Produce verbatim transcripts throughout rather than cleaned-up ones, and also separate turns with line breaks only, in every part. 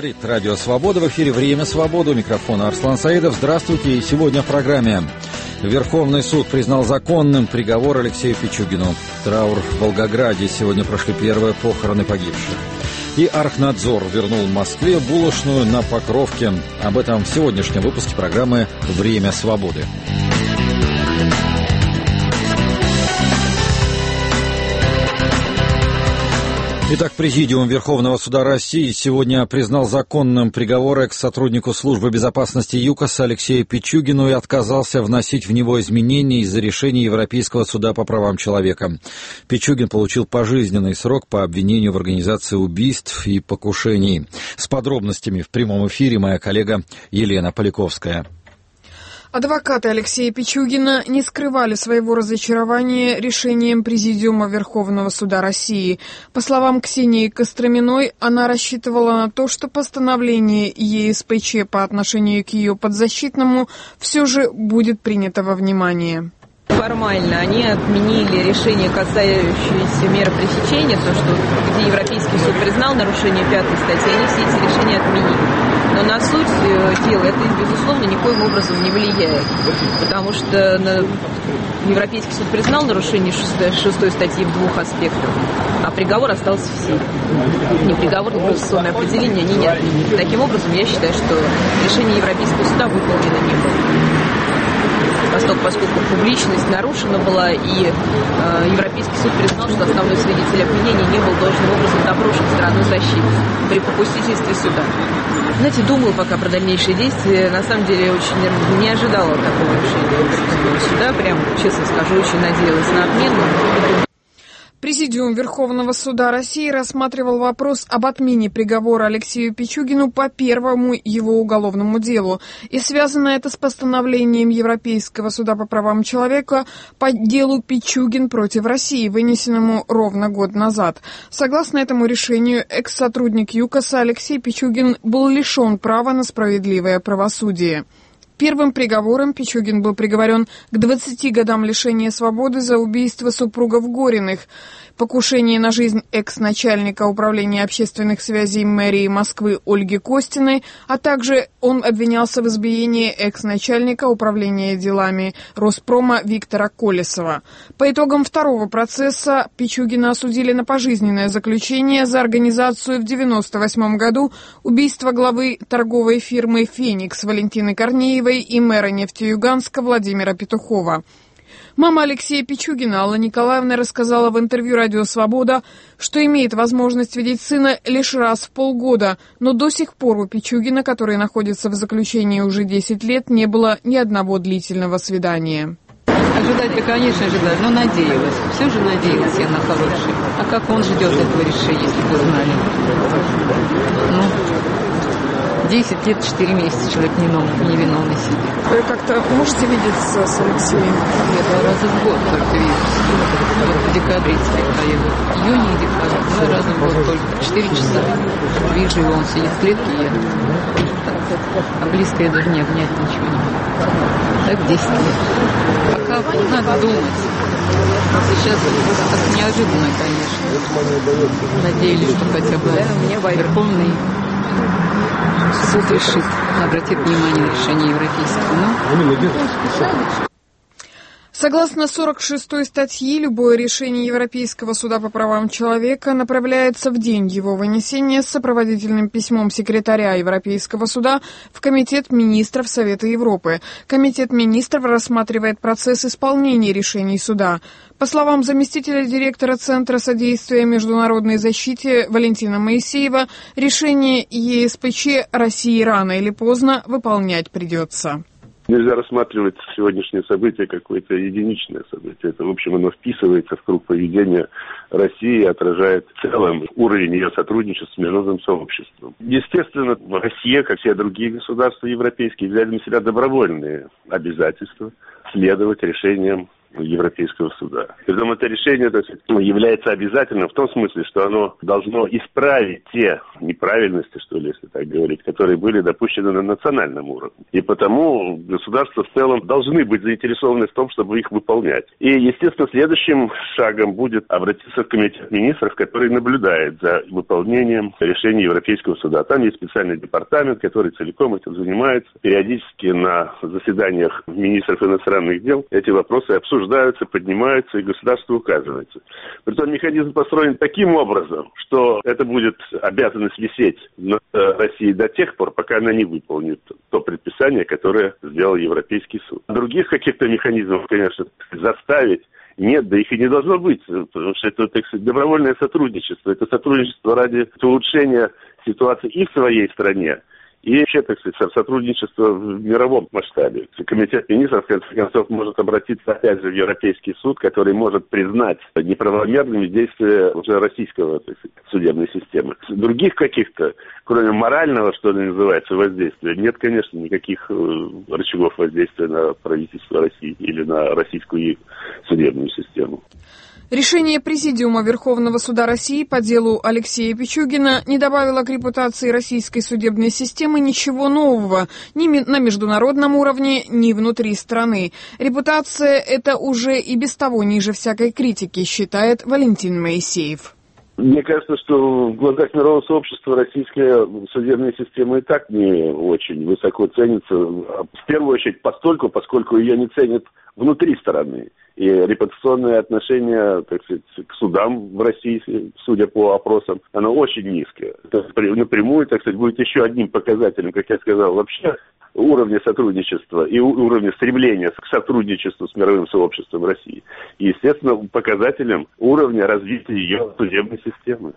Говорит Радио Свобода. В эфире «Время свободы». У микрофона Арслан Саидов. Здравствуйте. И сегодня в программе. Верховный суд признал законным приговор Алексею Пичугину. Траур в Волгограде. Сегодня прошли первые похороны погибших. И Архнадзор вернул в Москве булочную на Покровке. Об этом в сегодняшнем выпуске программы «Время свободы». Итак, Президиум Верховного суда России сегодня признал законным приговор экс-сотруднику службы безопасности ЮКОСа Алексею Пичугину и отказался вносить в него изменения из-за решения Европейского суда по правам человека. Пичугин получил пожизненный срок по обвинению в организации убийств и покушений. С подробностями в прямом эфире моя коллега Елена Поляковская.
Адвокаты Алексея Пичугина не скрывали своего разочарования решением Президиума Верховного суда России. По словам Ксении Костроминой, она рассчитывала на то, что постановление ЕСПЧ по отношению к ее подзащитному все же будет принято во внимание.
Формально они отменили решение, касающееся меры пресечения, то, что где Европейский суд признал нарушение пятой статьи, они все эти решения отменили. Но на суть дела это, безусловно, никоим образом не влияет, потому что Европейский суд признал нарушение шестой статьи в двух аспектах, а приговор остался в силе. Ни приговор, ни процессуальное определение они не отменили. Таким образом, я считаю, что решение Европейского суда выполнено не было. Поскольку, поскольку публичность нарушена была, и э, Европейский суд признал, что основной свидетель обвинения не был должным образом допрошен стороной защиты при попустительстве суда. Знаете, думала пока про дальнейшие действия. На самом деле, очень не ожидала такого решения суда. Прям, честно скажу, очень надеялась на отмену.
Президиум Верховного суда России рассматривал вопрос об отмене приговора Алексею Пичугину по первому его уголовному делу. И связано это с постановлением Европейского суда по правам человека по делу Пичугин против России, вынесенному ровно год назад. Согласно этому решению, экс-сотрудник ЮКОСа Алексей Пичугин был лишен права на справедливое правосудие. Первым приговором Пичугин был приговорен к двадцати годам лишения свободы за убийство супругов Гориных, покушение на жизнь экс-начальника управления общественных связей мэрии Москвы Ольги Костиной, а также он обвинялся в избиении экс-начальника управления делами Роспрома Виктора Колесова. По итогам второго процесса Пичугина осудили на пожизненное заключение за организацию в девяносто восьмом году убийства главы торговой фирмы «Феникс» Валентины Корнеевой и мэра Нефтеюганска Владимира Петухова. Мама Алексея Пичугина Алла Николаевна рассказала в интервью «Радио Свобода», что имеет возможность видеть сына лишь раз в полгода, но до сих пор у Пичугина, который находится в заключении уже десять лет, не было ни одного длительного свидания.
Ожидать-то, конечно, ожидать, но надеялась. Все же надеялась я на хорошее. А как он ждет этого решения, если бы знали? Ну, десять лет, четыре месяца человек невиновный сидит.
Вы как-то можете видеться с Алексеем?
Я два раза в год только вижусь. Вот в декабре поеду. В июне и декабре. Два раза в год только. Четыре часа. Вижу его, он сидит в клетке, я. А близко я даже не обнять ничего не могу. Так десять лет. Пока надо думать. Сейчас так неожиданно, конечно. Надеялись, что хотя бы Верховный суд решит, обратит внимание на решение европейского. Но...
Согласно сорок шестой статьи, любое решение Европейского суда по правам человека направляется в день его вынесения с сопроводительным письмом секретаря Европейского суда в Комитет министров Совета Европы. Комитет министров рассматривает процесс исполнения решений суда. По словам заместителя директора Центра содействия международной защите Валентина Моисеева, решение ЕСПЧ России рано или поздно выполнять придется.
Нельзя рассматривать сегодняшнее событие какое-то единичное событие. Это, в общем, оно вписывается в круг поведения России и отражает в целом уровень ее сотрудничества с международным сообществом. Естественно, Россия, как все другие государства европейские, взяли на себя добровольные обязательства следовать решениям Европейского суда. Притом это решение, так сказать, является обязательным в том смысле, что оно должно исправить те неправильности, что ли, если так говорить, которые были допущены на национальном уровне. И потому государства в целом должны быть заинтересованы в том, чтобы их выполнять. И, естественно, следующим шагом будет обратиться в Комитет министров, который наблюдает за выполнением решений Европейского суда. Там есть специальный департамент, который целиком этим занимается. Периодически на заседаниях министров иностранных дел эти вопросы обсуждаются, поднимаются, и государство указывается. Притом механизм построен таким образом, что это будет обязанность висеть над Россией до тех пор, пока она не выполнит то предписание, которое сделал Европейский суд. Других каких-то механизмов, конечно, заставить нет, да их и не должно быть, потому что это, так сказать, добровольное сотрудничество. Это сотрудничество ради улучшения ситуации и в своей стране, и вообще, так сказать, сотрудничество в мировом масштабе. Комитет министров, в конце концов, может обратиться опять же в Европейский суд, который может признать неправомерными действия уже российского, так сказать, судебной системы. Других каких-то, кроме морального, что ли, называется, воздействия, нет, конечно, никаких рычагов воздействия на правительство России или на российскую судебную систему.
Решение Президиума Верховного суда России по делу Алексея Пичугина не добавило к репутации российской судебной системы ничего нового ни на международном уровне, ни внутри страны. Репутация эта уже и без того ниже всякой критики, считает Валентин Моисеев.
Мне кажется, что в глазах мирового сообщества российская судебная система и так не очень высоко ценится. В первую очередь постольку, поскольку ее не ценят внутри страны. И репутационное отношение, так сказать, к судам в России, судя по опросам, оно очень низкое. Это напрямую, так сказать, будет еще одним показателем, как я сказал, вообще уровня сотрудничества и уровня стремления к сотрудничеству с мировым сообществом России. И, естественно, показателем уровня развития ее судебной системы.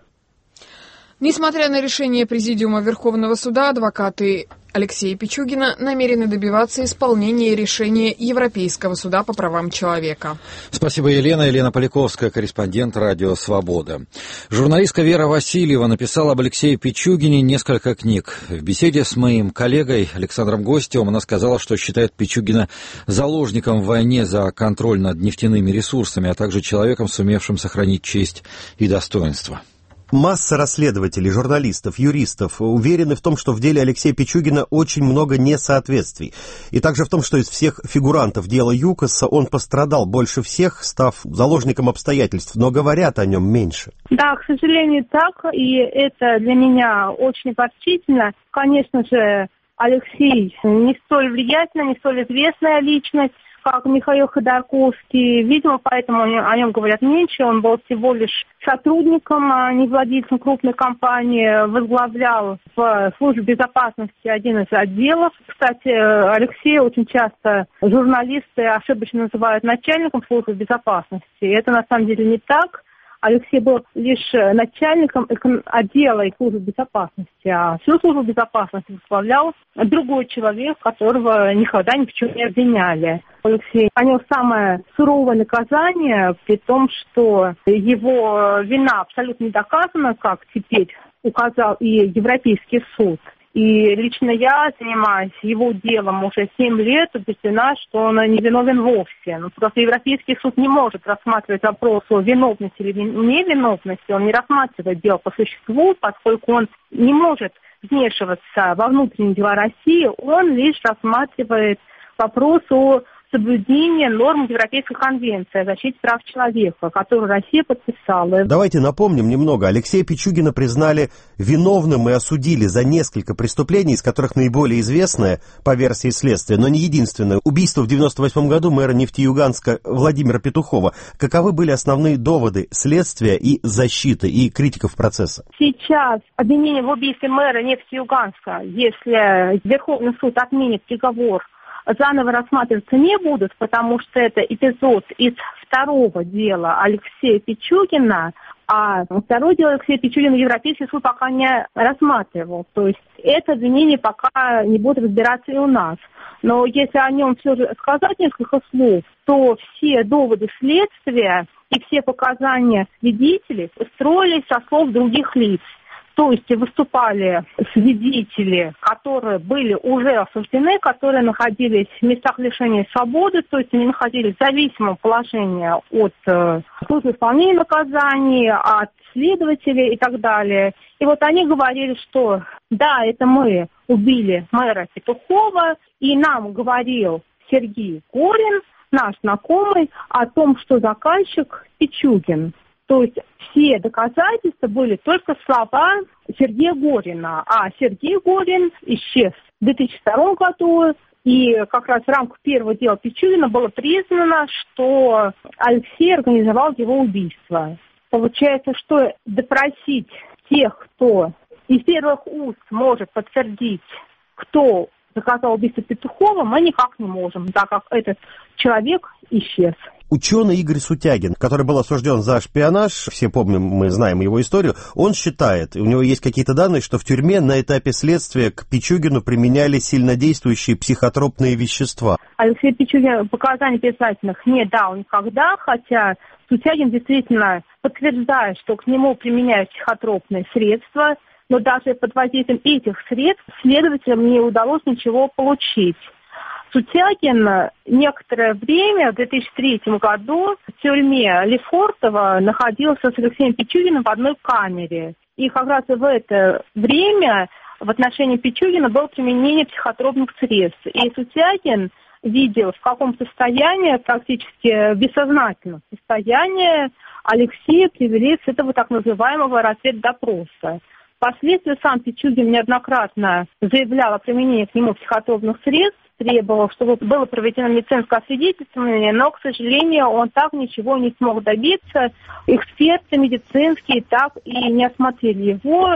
Несмотря на решение Президиума Верховного суда, адвокаты Алексея Пичугина намерены добиваться исполнения решения Европейского суда по правам человека.
Спасибо, Елена. Елена Поляковская, корреспондент «Радио Свобода». Журналистка Вера Васильева написала об Алексее Пичугине несколько книг. В беседе с моим коллегой Александром Гостевым она сказала, что считает Пичугина заложником в войне за контроль над нефтяными ресурсами, а также человеком, сумевшим сохранить честь и достоинство.
Масса расследователей, журналистов, юристов уверены в том, что в деле Алексея Пичугина очень много несоответствий. И также в том, что из всех фигурантов дела ЮКОСа он пострадал больше всех, став заложником обстоятельств, но говорят о нем меньше.
Да, к сожалению, так, и это для меня очень поразительно. Конечно же, Алексей не столь влиятельная, не столь известная личность, как Михаил Ходорковский. Видимо, поэтому о нем говорят меньше. Он был всего лишь сотрудником, а не владельцем крупной компании. Возглавлял в службе безопасности один из отделов. Кстати, Алексея очень часто журналисты ошибочно называют начальником службы безопасности. Это на самом деле не так. Алексей был лишь начальником отдела и службы безопасности, а всю службу безопасности возглавлял другой человек, которого никогда ни в чем не обвиняли. Алексей понес самое суровое наказание, при том, что его вина абсолютно не доказана, как теперь указал и Европейский суд. И лично я занимаюсь его делом уже семь лет, убеждена, что он не виновен вовсе. Ну, просто Европейский суд не может рассматривать вопрос о виновности или невиновности, он не рассматривает дело по существу, поскольку он не может вмешиваться во внутренние дела России, он лишь рассматривает вопрос о соблюдение норм Европейской конвенции о защите прав человека, которую Россия подписала.
Давайте напомним немного. Алексея Пичугина признали виновным и осудили за несколько преступлений, из которых наиболее известное, по версии следствия, но не единственное, убийство в девяносто восьмом году мэра Нефтеюганска Владимира Петухова. Каковы были основные доводы следствия и защиты, и критиков процесса?
Сейчас обвинение в убийстве мэра Нефтеюганска, если Верховный суд отменит приговор, заново рассматриваться не будут, потому что это эпизод из второго дела Алексея Пичугина, а второе дело Алексея Пичугина Европейский суд пока не рассматривал. То есть это обвинение пока не будет разбираться и у нас. Но если о нем все же сказать несколько слов, то все доводы следствия и все показания свидетелей строились со слов других лиц. То есть выступали свидетели, которые были уже осуждены, которые находились в местах лишения свободы, то есть они находились в зависимом положении от э, службы исполнения наказаний, от следователей и так далее. И вот они говорили, что да, это мы убили мэра Петухова, и нам говорил Сергей Горин, наш знакомый, о том, что заказчик Пичугин. То есть все доказательства были только слова Сергея Горина. А Сергей Горин исчез в две тысячи втором году. И как раз в рамках первого дела Пичугина было признано, что Алексей организовал его убийство. Получается, что допросить тех, кто из первых уст может подтвердить, кто заказал убийство Петухова, мы никак не можем, так как этот человек исчез.
Ученый Игорь Сутягин, который был осужден за шпионаж, все помним, мы знаем его историю, он считает, у него есть какие-то данные, что в тюрьме на этапе следствия к Пичугину применяли сильнодействующие психотропные вещества.
Алексей Пичугин показаний отрицательных не дал никогда, хотя Сутягин действительно подтверждает, что к нему применяют психотропные средства, но даже под воздействием этих средств следователям не удалось ничего получить. Сутягин некоторое время, в две тысячи третьем году, в тюрьме Лефортово находился с Алексеем Пичугиным в одной камере. И как раз в это время в отношении Пичугина было применение психотропных средств. И Сутягин видел, в каком состоянии, практически бессознательном состоянии, Алексея привели с этого так называемого разведдопроса. Впоследствии сам Пичугин неоднократно заявлял о применении к нему психотропных средств, требовал, чтобы было проведено медицинское освидетельствование, но, к сожалению, он так ничего не смог добиться. Эксперты медицинские так и не осмотрели его.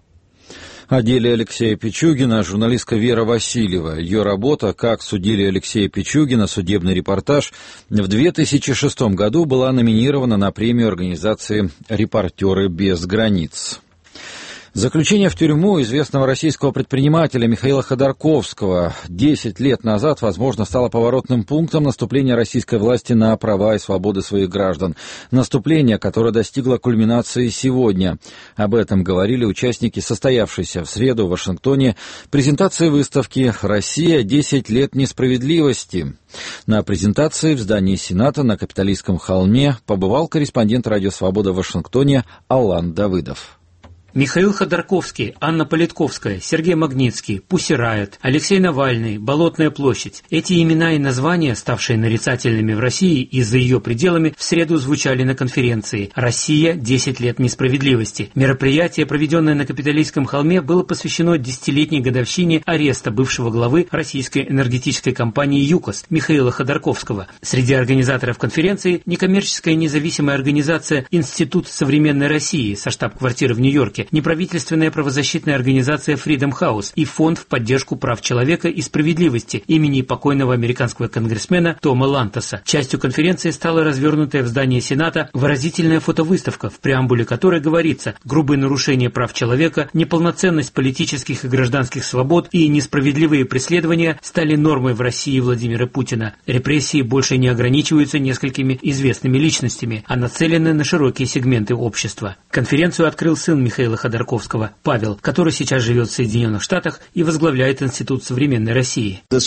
О деле Алексея Пичугина журналистка Вера Васильева. Ее работа «Как судили Алексея Пичугина. Судебный репортаж» в две тысячи шестом году была номинирована на премию организации «Репортеры без границ». Заключение в тюрьму известного российского предпринимателя Михаила Ходорковского десять лет назад, возможно, стало поворотным пунктом наступления российской власти на права и свободы своих граждан. Наступление, которое достигло кульминации сегодня. Об этом говорили участники состоявшейся в среду в Вашингтоне презентации выставки «Россия. десять лет несправедливости». На презентации в здании Сената на Капитолийском холме побывал корреспондент «Радио Свобода» в Вашингтоне Алан Давыдов.
Михаил Ходорковский, Анна Политковская, Сергей Магнитский, Пусси Райот, Алексей Навальный, Болотная площадь. Эти имена и названия, ставшие нарицательными в России и за ее пределами, в среду звучали на конференции «Россия. десять лет несправедливости». Мероприятие, проведенное на Капитолийском холме, было посвящено десятилетней годовщине ареста бывшего главы российской энергетической компании «ЮКОС» Михаила Ходорковского. Среди организаторов конференции некоммерческая независимая организация «Институт современной России» со штаб-квартиры в Нью-Йорке, неправительственная правозащитная организация Freedom House и фонд в поддержку прав человека и справедливости имени покойного американского конгрессмена Тома Лантоса. Частью конференции стала развернутая в здании Сената выразительная фотовыставка, в преамбуле которой говорится: грубые нарушения прав человека, неполноценность политических и гражданских свобод и несправедливые преследования стали нормой в России Владимира Путина. Репрессии больше не ограничиваются несколькими известными личностями, а нацелены на широкие сегменты общества. Конференцию открыл сын Михаила Ходорковского, Павел, который сейчас живет в Соединенных Штатах и возглавляет Институт современной России. На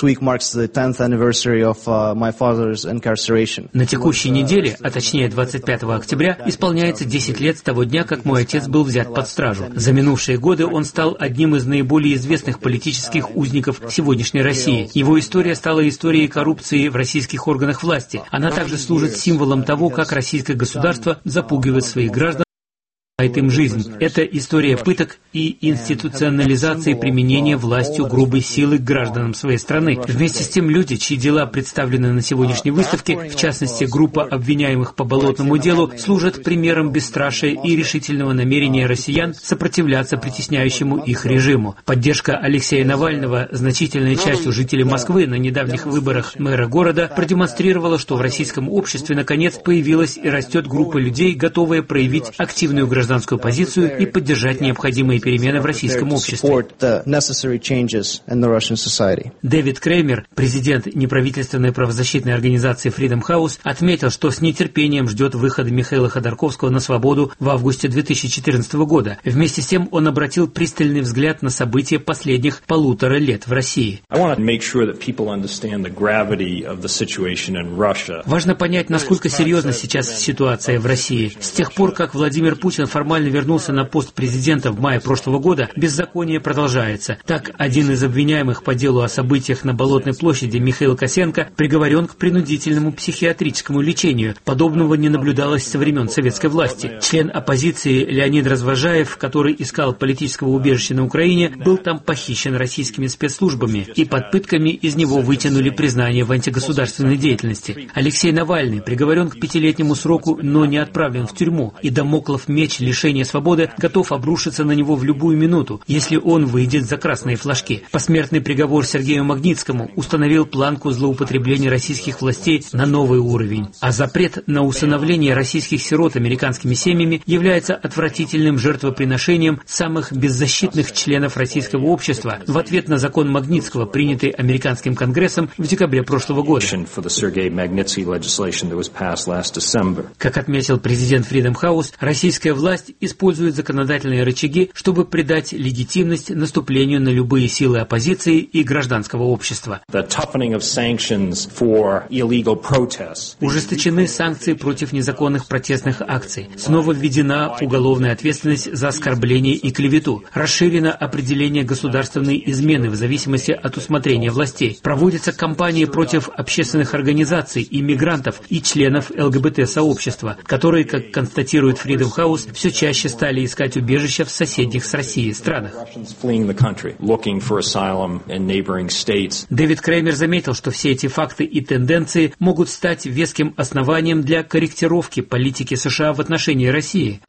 текущей неделе, а точнее двадцать пятого октября, исполняется десять лет с того дня, как мой отец был взят под стражу. За минувшие годы он стал одним из наиболее известных политических узников сегодняшней России. Его история стала историей коррупции в российских органах власти. Она также служит символом того, как российское государство запугивает своих граждан, им жизнь. Это история пыток и институционализации применения властью грубой силы к гражданам своей страны. Вместе с тем люди, чьи дела представлены на сегодняшней выставке, в частности группа обвиняемых по Болотному делу, служат примером бесстрашия и решительного намерения россиян сопротивляться притесняющему их режиму. Поддержка Алексея Навального значительной частью жителей Москвы на недавних выборах мэра города продемонстрировала, что в российском обществе наконец появилась и растет группа людей, готовая проявить активную гражданскую гражданскую позицию и поддержать необходимые перемены в российском обществе. Дэвид Креймер, президент неправительственной правозащитной организации Freedom House, отметил, что с нетерпением ждет выхода Михаила Ходорковского на свободу в августе две тысячи четырнадцатого года. Вместе с тем он обратил пристальный взгляд на события последних полутора лет в России. Важно понять, насколько серьезна сейчас ситуация в России. С тех пор, как Владимир Путин формально вернулся на пост президента в мае прошлого года, беззаконие продолжается. Так, один из обвиняемых по делу о событиях на Болотной площади, Михаил Косенко, приговорен к принудительному психиатрическому лечению. Подобного не наблюдалось со времен советской власти. Член оппозиции Леонид Развожаев, который искал политического убежища на Украине, был там похищен российскими спецслужбами, и под пытками из него вытянули признание в антигосударственной деятельности. Алексей Навальный приговорен к пятилетнему сроку, но не отправлен в тюрьму, и дамоклов меч лишения свободы готов обрушиться на него в любую минуту, если он выйдет за красные флажки. Посмертный приговор Сергею Магнитскому установил планку злоупотребления российских властей на новый уровень, а запрет на усыновление российских сирот американскими семьями является отвратительным жертвоприношением самых беззащитных членов российского общества в ответ на закон Магнитского, принятый американским Конгрессом в декабре прошлого года. Как отметил президент Freedom House, российская власть использует законодательные рычаги, чтобы придать легитимность наступлению на любые силы оппозиции и гражданского общества. Ужесточены санкции против незаконных протестных акций. Снова введена уголовная ответственность за оскорбление и клевету. Расширено определение государственной измены в зависимости от усмотрения властей. Проводятся кампании против общественных организаций, иммигрантов и членов ЛГБТ-сообщества, которые, как констатирует Freedom House, все чаще стали искать убежище в соседних с Россией странах. Дэвид Креймер заметил, что все эти факты и тенденции могут стать веским основанием для корректировки политики США в отношении России.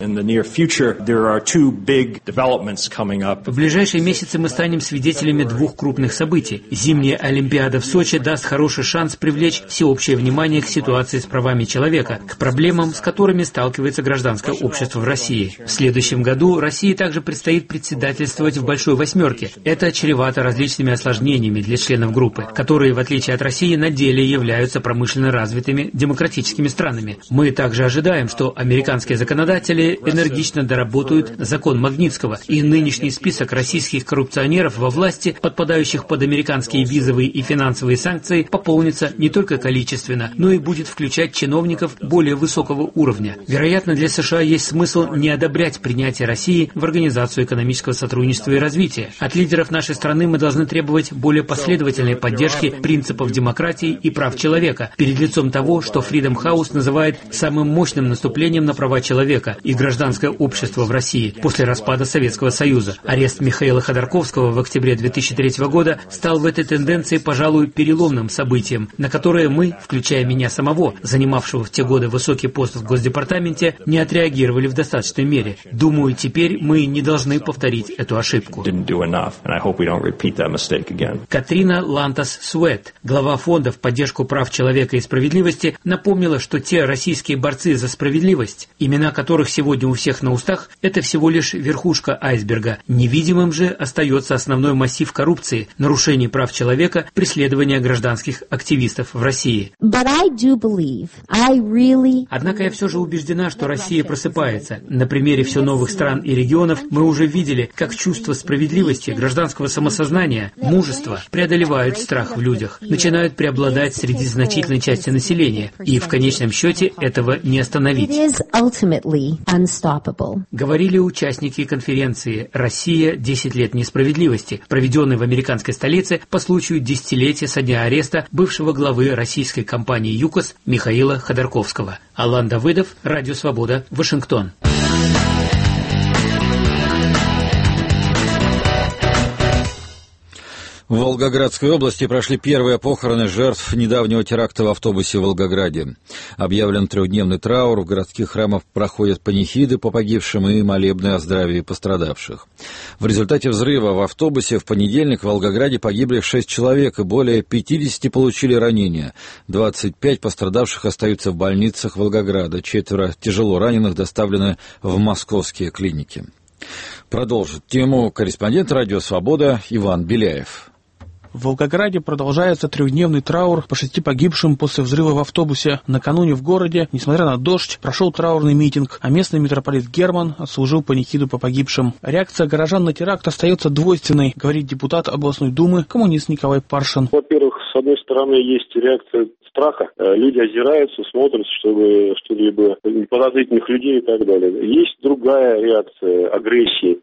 В ближайшие месяцы мы станем свидетелями двух крупных событий. Зимняя Олимпиада в Сочи даст хороший шанс привлечь всеобщее внимание к ситуации с правами человека, к проблемам, с которыми сталкивается гражданское общество в России. В следующем году России также предстоит председательствовать в Большой Восьмерке. Это чревато различными осложнениями для членов группы, которые, в отличие от России, на деле являются промышленно развитыми демократическими странами. Мы также ожидаем, что американские законодатели энергично доработают закон Магнитского, и нынешний список российских коррупционеров во власти, подпадающих под американские визовые и финансовые санкции, пополнится не только количественно, но и будет включать чиновников более высокого уровня. Вероятно, для США есть смысл не одобрять принятие России в Организацию экономического сотрудничества и развития. От лидеров нашей страны мы должны требовать более последовательной поддержки принципов демократии и прав человека перед лицом того, что Freedom House называет самым мощным наступлением на права человека и гражданское общество в России после распада Советского Союза. Арест Михаила Ходорковского в октябре две тысячи третьего года стал в этой тенденции, пожалуй, переломным событием, на которое мы, включая меня самого, занимавшего в те годы высокий пост в Госдепартаменте, не отреагировали в достаточной мере. Думаю, теперь мы не должны повторить эту ошибку. Катрина Лантас-Суэт, глава фонда в поддержку прав человека и справедливости, напомнила, что те российские борцы за справедливость, имена которых сегодня у всех на устах, это всего лишь верхушка айсберга. Невидимым же остается основной массив коррупции, нарушений прав человека, преследования гражданских активистов в России. Однако я все же убеждена, что Россия просыпается. На примере все новых стран и регионов мы уже видели, как чувство справедливости, гражданского самосознания, мужества преодолевают страх в людях, начинают преобладать среди значительной части населения, и в конечном счете этого не остановить. Говорили участники конференции «Россия. десять лет несправедливости», проведенной в американской столице по случаю десятилетия со дня ареста бывшего главы российской компании «ЮКОС» Михаила Ходорковского. Алан Давыдов, Радио Свобода, Вашингтон.
В Волгоградской области прошли первые похороны жертв недавнего теракта в автобусе в Волгограде. Объявлен трехдневный траур, в городских храмах проходят панихиды по погибшим и молебны о здравии пострадавших. В результате взрыва в автобусе в понедельник в Волгограде погибли шесть человек и более пятидесяти получили ранения. двадцать пять пострадавших остаются в больницах Волгограда, четверо тяжело раненых доставлены в московские клиники. Продолжит тему корреспондент «Радио Свобода» Иван Беляев.
В Волгограде продолжается трехдневный траур по шести погибшим после взрыва в автобусе. Накануне в городе, несмотря на дождь, прошел траурный митинг, а местный митрополит Герман отслужил панихиду по погибшим. Реакция горожан на теракт остается двойственной, говорит депутат областной думы, коммунист Николай Паршин.
Во-первых, с одной стороны, есть реакция страха. Люди озираются, смотрят, чтобы что-либо подозрительных людей и так далее. Есть другая реакция агрессии.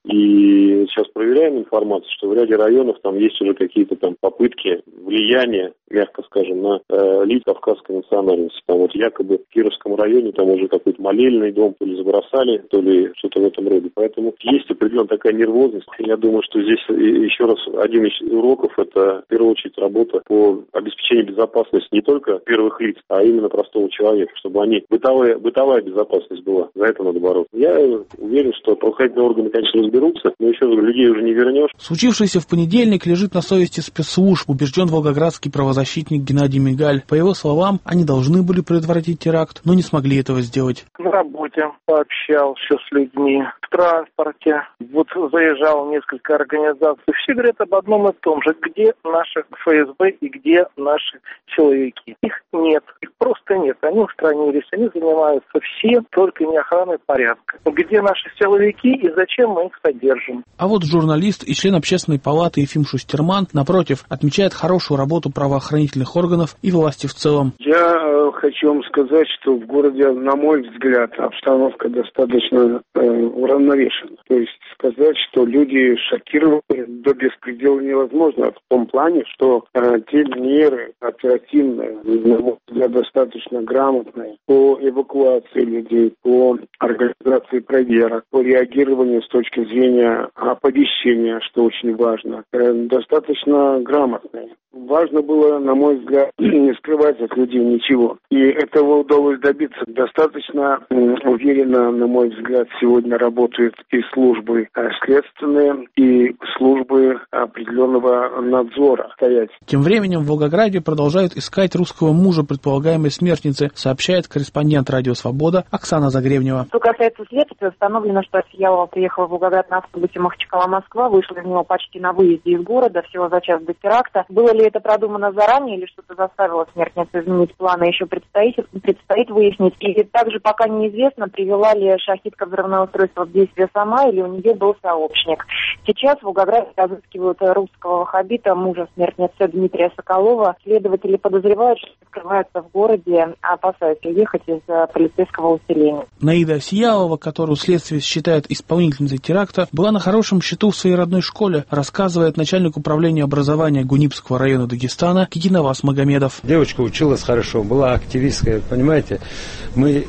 И сейчас проверяем информацию, что в ряде районов там есть уже какие-то там попытки влияния, мягко скажем, на э, лиц кавказской национальности. Там вот якобы в Кировском районе там уже какой-то молельный дом то ли забросали, то ли что-то в этом роде. Поэтому есть определенная такая нервозность. Я думаю, что здесь еще раз один из уроков – это в первую очередь работа по обеспечению безопасности не только первых лиц, а именно простого человека, чтобы они бытовая, бытовая безопасность была. За это надо бороться. Я уверен, что правоохранительные органы, конечно, разберутся, но еще раз, людей уже не вернешь.
Случившееся в понедельник лежит на совести спецслужб, убежден волгоградский правозащитник Геннадий Мигаль. По его словам, они должны были предотвратить теракт, но не смогли этого сделать.
На работе пообщался с людьми, в транспорте, вот заезжал несколько организаций. Все говорят об одном и том же, где наши эф эс бэ и где наши силовики. Их нет, их просто нет. Они устранились, они занимаются все, только не охраной порядка. Где наши силовики и зачем мы их содержим?
А вот журналист и член общественной палаты Ефим Шустерман, напротив, отмечает хорошую работу правоохранительных органов и власти в целом.
Я э, хочу вам сказать, что в городе, на мой взгляд, обстановка достаточно э, уравновешена. То есть сказать, что люди шокированы до беспредела невозможно. В том плане, что э, те меры оперативные, на мой взгляд, достаточно грамотные по эвакуации людей, по организации проверок, по реагированию с точки зрения оповещения, что очень важно, э, достаточно грамотные. Важно было, на мой взгляд, не скрывать от людей ничего. И этого удалось добиться. Достаточно уверенно, на мой взгляд, сегодня работают и службы следственные, и службы определенного надзора стоять.
Тем временем в Волгограде продолжают искать русского мужа предполагаемой смертницы, сообщает корреспондент «Радио Свобода» Оксана Загребнева.
Что касается следствия, установлено, что Сиялова приехала в Волгоград на автобусе Махачкала-Москва, вышла из него почти на выезде из города, всего за час до теракта. Было ли это продумано заранее или что-то заставило смертницу изменить планы, еще предстоит, предстоит выяснить. И также пока неизвестно, привела ли шахидка взрывное устройство в действие сама или у нее был сообщник. Сейчас в Волгограде разыскивают русского ваххабита, мужа смертницы Дмитрия Соколова. Следователи подозревают, что скрывается в городе, опасаются уехать из полицейского усиления.
Наида Сиялова, которую следствие считает исполнительницей теракта, была на хорошем счету в своей родной школе, рассказывает начальник управления образования Гунипского района Дагестана Кикинавас Магомедов.
Девочка училась хорошо, была активисткой, понимаете. Мы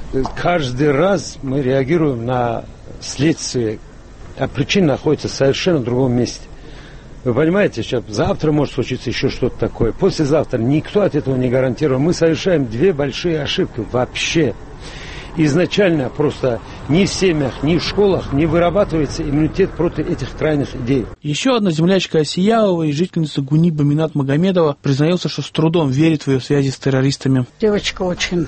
каждый раз мы реагируем на следствие, а причина находится совершенно в другом месте. Вы понимаете, сейчас завтра может случиться еще что-то такое, послезавтра никто от этого не гарантирует. Мы совершаем две большие ошибки вообще. Изначально просто ни в семьях, ни в школах не вырабатывается иммунитет против этих крайних идей.
Еще одна землячка Сиялова и жительница Гуниба Минат Магомедова признается, что с трудом верит в ее связи с террористами.
Девочка очень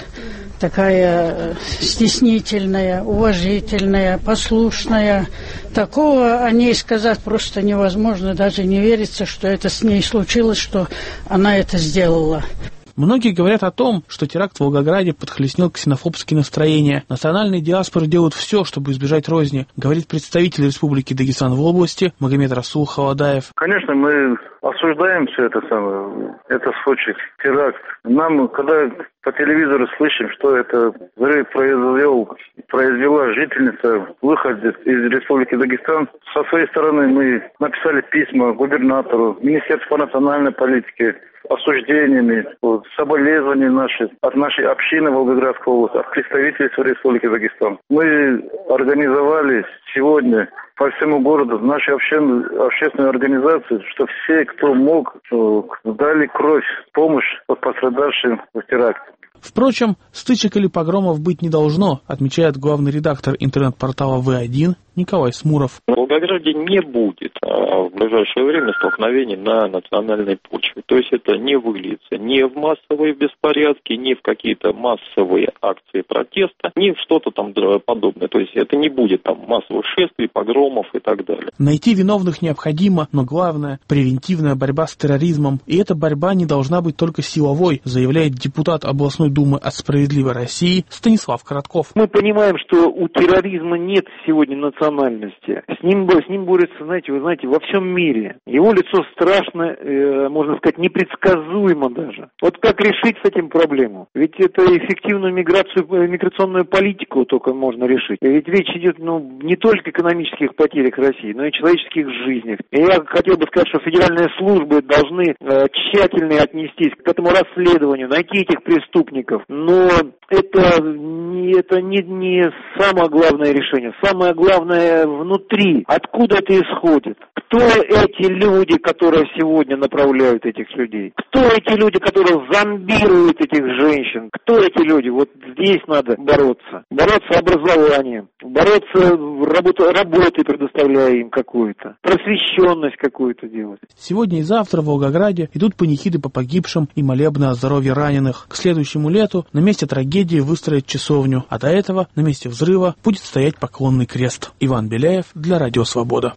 такая стеснительная, уважительная, послушная. Такого о ней сказать просто невозможно. Даже не верится, что это с ней случилось, что она это сделала.
Многие говорят о том, что теракт в Волгограде подхлестнул ксенофобские настроения. Национальные диаспоры делают все, чтобы избежать розни, говорит представитель Республики Дагестан в области Магомед Расул Халадаев.
Конечно, мы осуждаем все это самое, это случай, теракт. Нам, когда по телевизору слышим, что это взрыв произвел, произвела жительница, выходец из Республики Дагестан, со своей стороны мы написали письма губернатору, Министерству по национальной политике, осуждениями, вот, соболезнования наши, от нашей общины Волгоградской области, от представительства Республики Дагестан. Мы организовали сегодня по всему городу нашей общин, общественной организации, что все, кто мог, дали кровь, помощь пострадавшим в теракте.
Впрочем, стычек или погромов быть не должно, отмечает главный редактор интернет-портала вэ один Николай Смуров.
В Волгограде не будет а в ближайшее время столкновений на национальной почве. То есть это не выльется ни в массовые беспорядки, ни в какие-то массовые акции протеста, ни в что-то там подобное. То есть это не будет там массовых шествий, погромов и так далее.
Найти виновных необходимо, но главное – превентивная борьба с терроризмом. И эта борьба не должна быть только силовой, заявляет депутат областной думы от «Справедливой России» Станислав Коротков.
Мы понимаем, что у терроризма нет сегодня национальности. С ним, с ним борются, знаете, вы знаете, во всем мире. Его лицо страшно, э, можно сказать, непредсказуемо даже. Вот как решить с этим проблему? Ведь это эффективную миграцию, миграционную политику только можно решить. Ведь речь идет, ну, не только о экономических потерях России, но и человеческих жизнях. И я хотел бы сказать, что федеральные службы должны э, тщательно отнестись к этому расследованию, найти этих преступников. Но это не, это не, не самое главное решение. Самое главное внутри. Откуда это исходит? Кто эти люди, которые сегодня направляют этих людей? Кто эти люди, которые зомбируют этих женщин? Кто эти люди? Вот здесь надо бороться. Бороться образованием. Бороться работу, работой, предоставляя им какую-то. Просвещенность какую-то делать.
Сегодня и завтра в Волгограде идут панихиды по погибшим и молебны о здоровье раненых. К следующему лету на месте трагедии выстроят часовню, а до этого на месте взрыва будет стоять поклонный крест. Иван Беляев для Радио Свобода.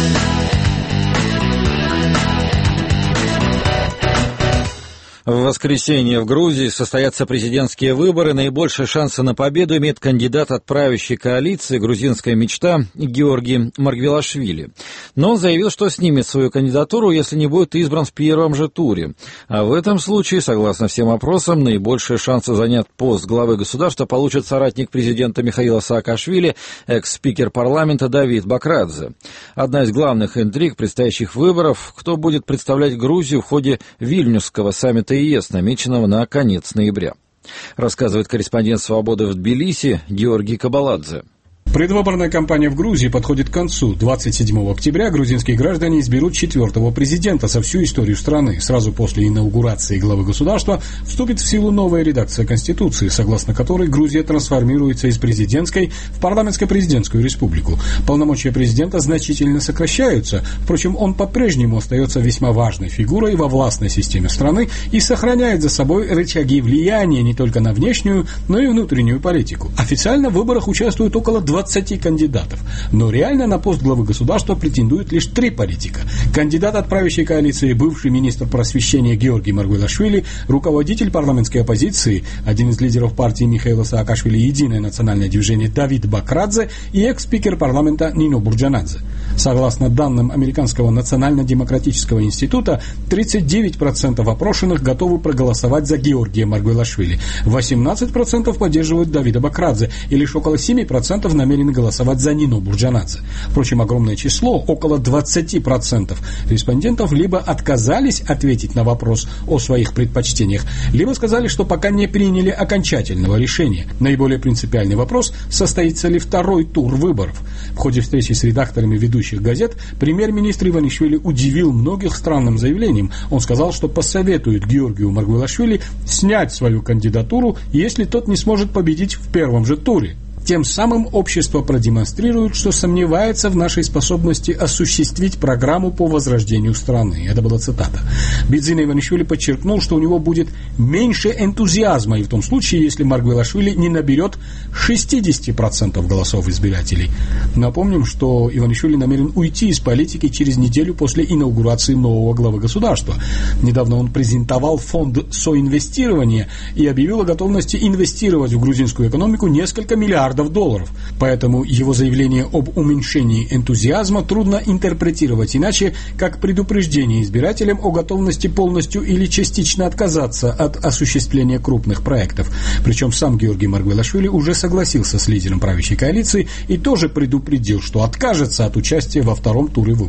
В воскресенье в Грузии состоятся президентские выборы. Наибольшие шансы на победу имеет кандидат от правящей коалиции «Грузинская мечта» Георгий Маргвелашвили. Но он заявил, что снимет свою кандидатуру, если не будет избран в первом же туре. А в этом случае, согласно всем опросам, наибольшие шансы занять пост главы государства получит соратник президента Михаила Саакашвили, экс-спикер парламента Давид Бакрадзе. Одна из главных интриг предстоящих выборов – кто будет представлять Грузию в ходе Вильнюсского саммита ЕС, намеченного на конец ноября. Рассказывает корреспондент «Свободы» в Тбилиси Георгий Кабаладзе.
Предвыборная кампания в Грузии подходит к концу. двадцать седьмого октября грузинские граждане изберут четвертого президента за всю историю страны. Сразу после инаугурации главы государства вступит в силу новая редакция Конституции, согласно которой Грузия трансформируется из президентской в парламентско-президентскую республику. Полномочия президента значительно сокращаются. Впрочем, он по-прежнему остается весьма важной фигурой во властной системе страны и сохраняет за собой рычаги влияния не только на внешнюю, но и внутреннюю политику. Официально в выборах участвуют около двадцати кандидатов, но реально на пост главы государства претендуют лишь три политика. Кандидат от правящей коалиции, бывший министр просвещения Георгий Маргвелашвили, руководитель парламентской оппозиции, один из лидеров партии Михаила Саакашвили «Единое национальное движение» Давид Бакрадзе и экс-спикер парламента Нино Бурджанадзе. Согласно данным Американского национально-демократического института, тридцать девять процентов опрошенных готовы проголосовать за Георгия Маргвелашвили, восемнадцать процентов поддерживают Давида Бакрадзе и лишь около семь процентов намерены голосовать за Нино Бурджанадзе. Впрочем, огромное число, около двадцать процентов респондентов, либо отказались ответить на вопрос о своих предпочтениях, либо сказали, что пока не приняли окончательного решения. Наиболее принципиальный вопрос, состоится ли второй тур выборов. В ходе встречи с редакторами ведущих газет премьер-министр Иванишвили удивил многих странным заявлением. Он сказал, что посоветует Георгию Маргвелашвили снять свою кандидатуру, если тот не сможет победить в первом же туре. Тем самым общество продемонстрирует, что сомневается в нашей способности осуществить программу по возрождению страны. Это была цитата. Бидзина Иванишвили подчеркнул, что у него будет меньше энтузиазма и в том случае, если Маргвелашвили не наберет шестьдесят процентов голосов избирателей. Напомним, что Иванишвили намерен уйти из политики через неделю после инаугурации нового главы государства. Недавно он презентовал фонд соинвестирования и объявил о готовности инвестировать в грузинскую экономику несколько миллиардов долларов. Поэтому его заявление об уменьшении энтузиазма трудно интерпретировать иначе, как предупреждение избирателям о готовности полностью или частично отказаться от осуществления крупных проектов. Причем сам Георгий Маргвелашвили уже согласился с лидером правящей коалиции и тоже предупредил, что откажется от участия во втором туре выборов.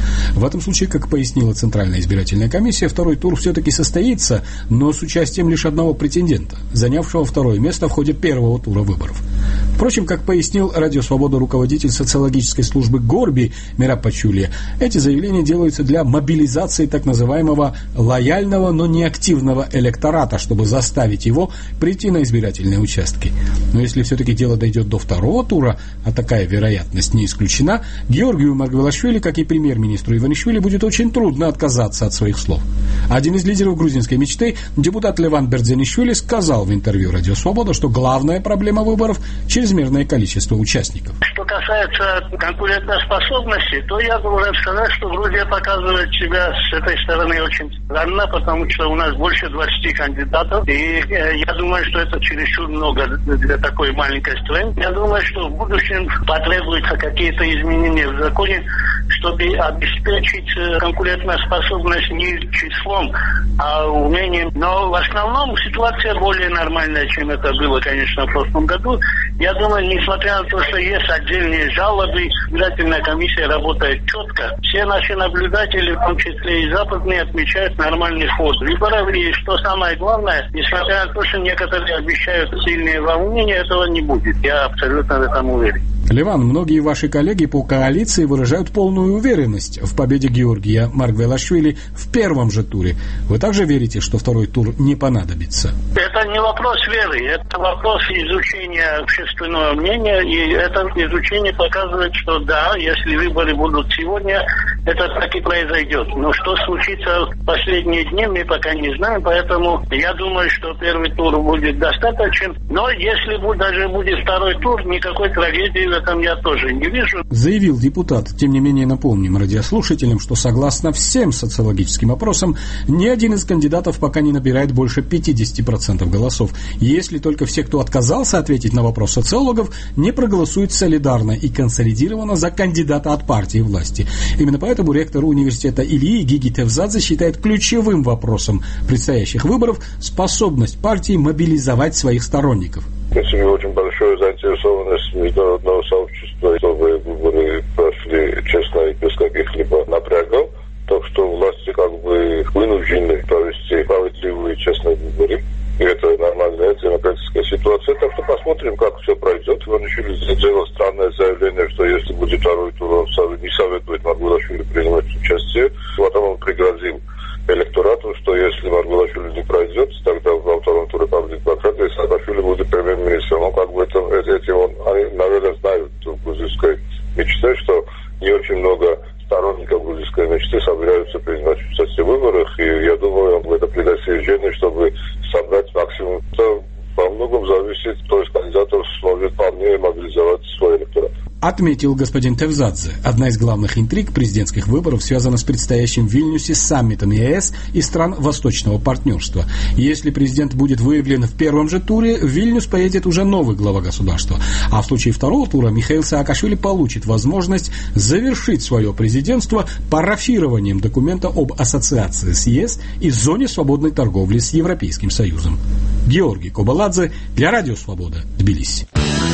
В этом случае, как пояснила Центральная избирательная комиссия, второй тур все-таки состоится, но с участием лишь одного претендента, занявшего второе место в ходе первого тура выборов. Впрочем, как пояснил Радио Свобода руководитель социологической службы Горби Мераб Пачулья, эти заявления делаются для мобилизации так называемого лояльного, но неактивного электората, чтобы заставить его прийти на избирательные участки. Но если все-таки дело дойдет до второго тура, а такая вероятность не исключена, Георгию Маргвелашвили, как и премьер-министру Иванишвили, будет очень трудно отказаться от своих слов. Один из лидеров грузинской мечты, депутат Леван Бердзенишвили, сказал в интервью Радио Свобода, что главная проблема выборов – чрезмерное количество участников.
Что касается конкурентоспособности, то я должен сказать, что Грузия показывает себя с этой стороны очень странно, потому что у нас больше двадцати кандидатов, и я думаю, что это чересчур много для такой маленькой страны. Я думаю, что в будущем потребуются какие-то изменения в законе, чтобы обеспечить конкурентоспособность не числом, а умением. Но в основном ситуация более нормальная, чем это было, конечно, в прошлом году. Я думаю, несмотря на то, что есть отдельные жалобы, избирательная комиссия работает четко. Все наши наблюдатели, в том числе и западные, отмечают нормальный ход выборов. И что самое главное, несмотря на то, что некоторые обещают сильные волнения, этого не будет. Я абсолютно в этом уверен.
Леван, многие ваши коллеги по коалиции выражают полную уверенность в победе Георгия Маргвелашвили в первом же туре. Вы также верите, что второй тур не понадобится?
Это не вопрос веры, это вопрос изучения общественного мнения, и это изучение показывает, что да, если выборы будут сегодня, это так и произойдет. Но что случится в последние дни, мы пока не знаем, поэтому я думаю, что первый тур будет достаточен. Но если даже будет второй тур, никакой трагедии в этом я тоже не вижу.
Заявил депутат. Тем не менее, напомним радиослушателям, что согласно всем социологическим опросам, ни один из кандидатов пока не набирает больше пятьдесят процентов голосов. Если только все, кто отказался ответить на вопрос социологов, не проголосуют солидарно и консолидированно за кандидата от партии власти. Именно поэтому ректор университета Ильи Гиги Тевзадзе считает ключевым вопросом предстоящих выборов способность партии мобилизовать своих сторонников.
В принципе, очень большая заинтересованность международного сообщества, чтобы выборы прошли честно и без каких-либо напрягов. Так что власти как бы вынуждены провести справедливые и честные выборы. И это нормальная демократическая ситуация. Так что посмотрим, как все пройдет. Иванишвили сделал странное заявление, что если будет второй тур, он не советует Маргвелашвили принимать участие. Потом он пригрозил электорату, что если Маргвелашвили не пройдет, тогда во втором туре победит демократы, и Саакашвили будет премьер-министром. Ну, как бы это, эти, он, они, наверное, знают в грузинской мечте, что не очень много сторонников грузинской мечты собираются принимать участие в выборах, и я думаю, это предостережение, чтобы собрать максимум. Это во многом зависит, кто из кандидатов сможет полнее мобилизовать свой электорат.
Отметил господин Тевзадзе. Одна из главных интриг президентских выборов связана с предстоящим в Вильнюсе саммитом ЕС и стран Восточного партнерства. Если президент будет выявлен в первом же туре, в Вильнюс поедет уже новый глава государства. А в случае второго тура Михаил Саакашвили получит возможность завершить свое президентство парафированием документа об ассоциации с ЕС и зоне свободной торговли с Европейским Союзом. Георгий Кобаладзе для Радио Свобода, Тбилиси.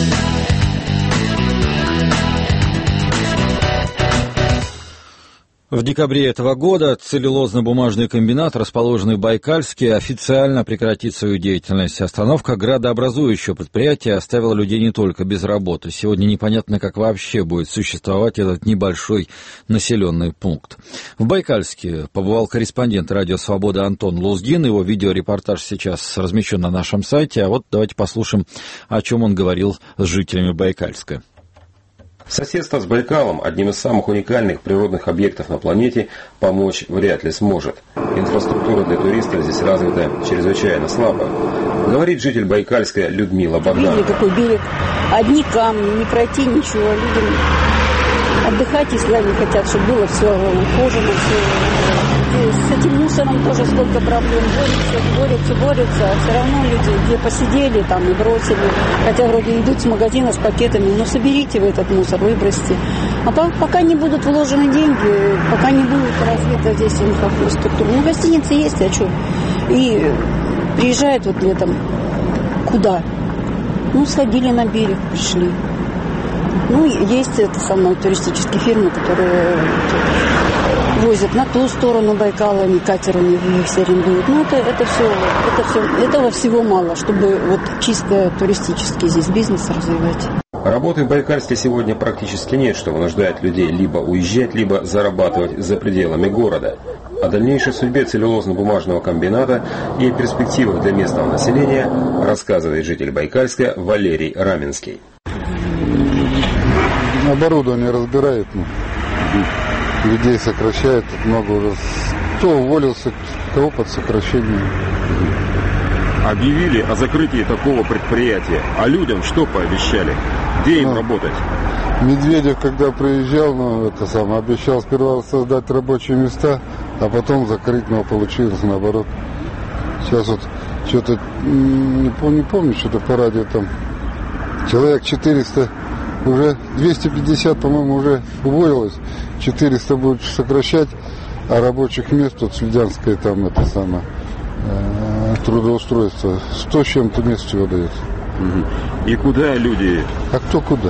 В декабре этого года целлюлозно-бумажный комбинат, расположенный в Байкальске, официально прекратит свою деятельность. Остановка градообразующего предприятия оставила людей не только без работы. Сегодня непонятно, как вообще будет существовать этот небольшой населенный пункт. В Байкальске побывал корреспондент Радио Свобода Антон Лузгин. Его видеорепортаж сейчас размещен на нашем сайте. А вот давайте послушаем, о чем он говорил с жителями Байкальска.
Соседство с Байкалом, одним из самых уникальных природных объектов на планете, помочь вряд ли сможет. Инфраструктура для туристов здесь развита чрезвычайно слабо. Говорит житель Байкальска Людмила Богданова.
Видели такой берег, одни камни, не пройти ничего, людям отдыхать, если они хотят, чтобы было все ухожено, все. С этим мусором тоже столько проблем. Борются, борются, борются, а все равно люди где посидели там и бросили. Хотя вроде идут с магазина с пакетами, но соберите вы этот мусор, выбросьте. А пока не будут вложены деньги, пока не будет развита здесь инфраструктура. Ну, гостиницы есть, а что? И приезжают вот летом. Куда? Ну, сходили на берег, пришли. Ну, есть это самые туристические фирмы, которые возят на ту сторону Байкала, они катерами их все арендуют. Но это, это все, это все, этого всего мало, чтобы вот чисто туристический здесь бизнес развивать.
Работы в Байкальске сегодня практически нет, что вынуждает людей либо уезжать, либо зарабатывать за пределами города. О дальнейшей судьбе целлюлозно-бумажного комбината и перспективах для местного населения рассказывает житель Байкальска Валерий Раменский.
Оборудование разбирает, ну, людей сокращает, много уже. Кто уволился, кого под сокращение.
Объявили о закрытии такого предприятия, а людям что пообещали? Где им ну, работать?
Медведев, когда приезжал, ну, это самое, обещал сперва создать рабочие места, а потом закрыть, но получилось наоборот. Сейчас вот что-то, не помню, не помню, что-то по радио там, человек четыреста, уже двести пятьдесят, по-моему, уже уволилось, четыреста будут сокращать, а рабочих мест тут в Слюдянской там это самое, э, трудоустройство, сто с чем-то мест всего дает.
И куда люди?
А кто куда?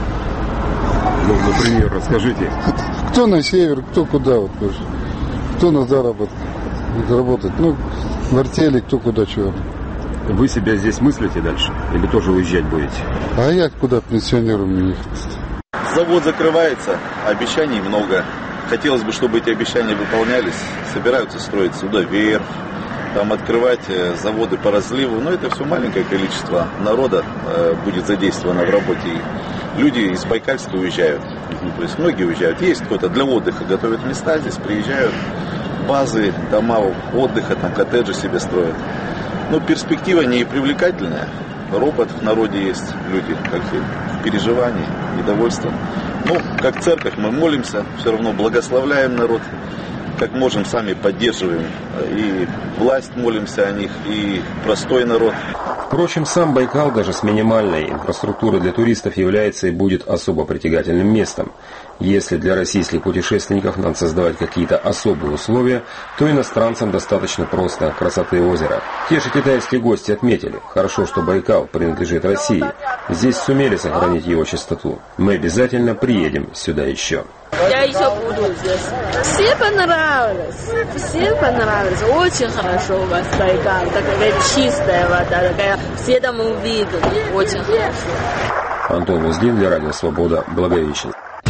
Ну, например, расскажите.
Кто на север, кто куда, вот, кто на заработок работать. Ну, в артели, кто куда чего.
Вы себя здесь мыслите дальше? Или тоже уезжать будете?
А я куда пенсионером не ехать?
Завод закрывается, обещаний много. Хотелось бы, чтобы эти обещания выполнялись. Собираются строить сюда верфь, там открывать заводы по разливу. Но это все маленькое количество народа э, будет задействовано в работе. И люди из Байкальска уезжают. То есть многие уезжают. Есть кто-то для отдыха готовят места, здесь приезжают. Базы, дома отдыха, там коттеджи себе строят. Но перспектива не привлекательная. Робот в народе есть, люди как в переживании, недовольство. Ну, как церковь мы молимся, все равно благословляем народ, как можем, сами поддерживаем. И власть молимся о них, и простой народ.
Впрочем, сам Байкал даже с минимальной инфраструктурой для туристов является и будет особо притягательным местом. Если для российских путешественников надо создавать какие-то особые условия, то иностранцам достаточно просто красоты озера. Те же китайские гости отметили, хорошо, что Байкал принадлежит России. Здесь сумели сохранить его чистоту. Мы обязательно приедем сюда еще.
Я еще буду здесь. Все понравилось. Все понравилось. Очень хорошо у вас Байкал. Такая чистая вода. Такая, все там увидят. Очень хорошо.
Антон Уздин для Радио Свобода, Благовещенск.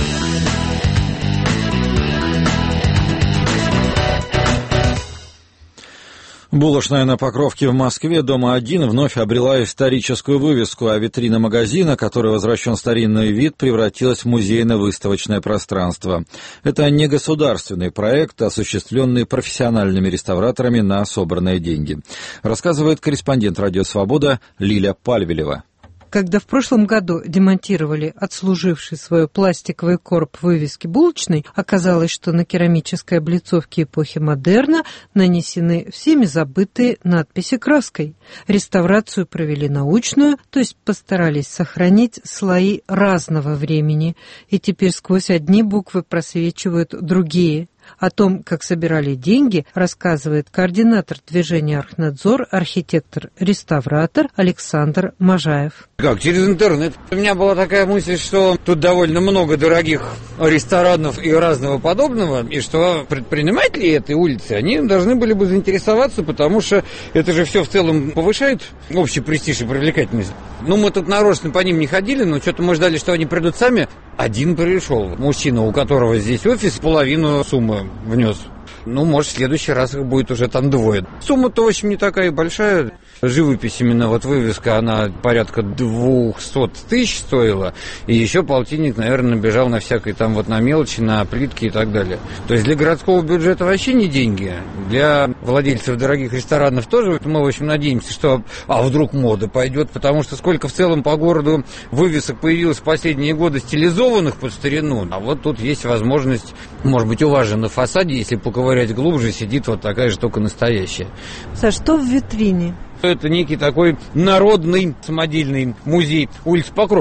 Булочная на Покровке в Москве, дома один, вновь обрела историческую вывеску, а витрина магазина, которой возвращен старинный вид, превратилась в музейно-выставочное пространство. Это не государственный проект, осуществленный профессиональными реставраторами на собранные деньги. Рассказывает корреспондент «Радио Свобода» Лиля Пальвелева.
Когда в прошлом году демонтировали отслуживший свой пластиковый короб вывески булочной, оказалось, что на керамической облицовке эпохи модерна нанесены всеми забытые надписи краской. Реставрацию провели научную, то есть постарались сохранить слои разного времени, и теперь сквозь одни буквы просвечивают другие. О том, как собирали деньги, рассказывает координатор движения «Архнадзор», архитектор-реставратор Александр Можаев.
Как? Через интернет. У меня была такая мысль, что тут довольно много дорогих ресторанов и разного подобного, и что предприниматели этой улицы, они должны были бы заинтересоваться, потому что это же все в целом повышает общий престиж и привлекательность. Ну, мы тут нарочно по ним не ходили, но что-то мы ждали, что они придут сами. Один пришел, мужчина, у которого здесь офис, половину суммы внес. Ну, может, в следующий раз их будет уже там двое. Сумма-то, в общем, не такая большая. Живопись именно, вот вывеска, она порядка двухсот тысяч стоила. И еще полтинник, наверное, набежал на всякой там вот на мелочи, на плитки и так далее. То есть для городского бюджета вообще не деньги. Для владельцев дорогих ресторанов тоже. Мы, в общем, надеемся, что а вдруг мода пойдет. Потому что сколько в целом по городу вывесок появилось в последние годы стилизованных под старину. А вот тут есть возможность, может быть, у вас же на фасаде, если поковырять глубже, сидит вот такая же, только настоящая.
Саш, что в витрине?
Это некий такой народный самодельный музей улицы Покровки. В